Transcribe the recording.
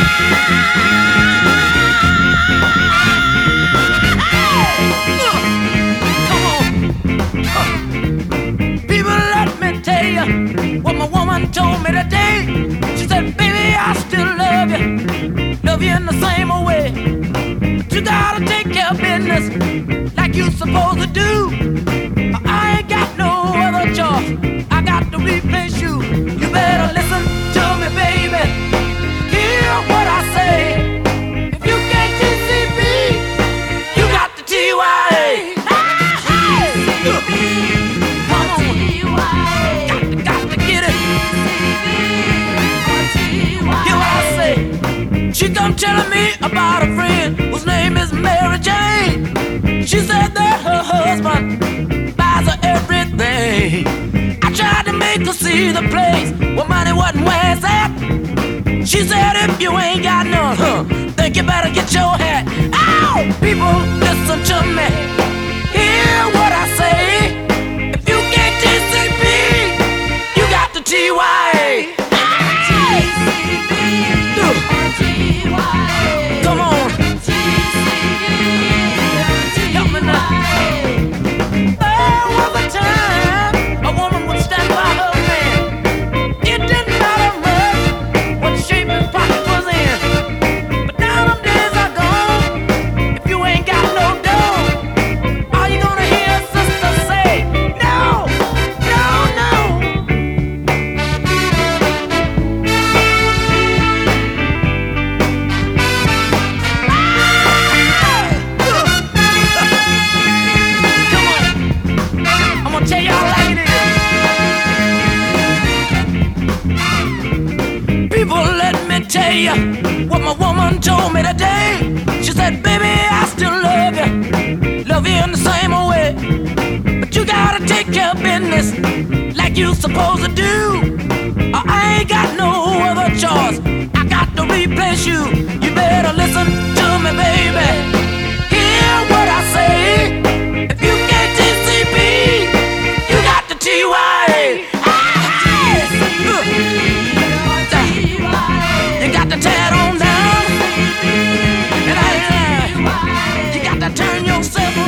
People, let me tell you what my woman told me today. She said, baby, I still love you in the same old way. But you gotta take care of business like you supposed to do. I ain't got no other choice. I got to replace you. You better listen to me, baby. Hear what I say. If you can't TCB, you got the TYA. She come telling me about a friend whose name is Mary Jane. She said that her husband buys her everything. I tried to make her see the place where money wasn't where it's at. She said if you ain't got none, think you better get your hat. Ow! People, listen to me. Hear what I say. If you can't TCB, you got the TYA. Come on. Help me now. There was a time a woman would stand by her man. It didn't matter much what shape his pocket was in. But now them days are gone. If you ain't got no dough, all you gonna hear sister say, no, no, no. Tell y'all like it is. People, let me tell you what my woman told me today. She said, baby, I still love you in the same old way. But you gotta take care of business like you supposed to do. I ain't got no other choice. I got to replace you. You better listen to me, baby. Hear what I say. If you can't TCB, TYA. You got to tear it on down. And you got to turn yourself around.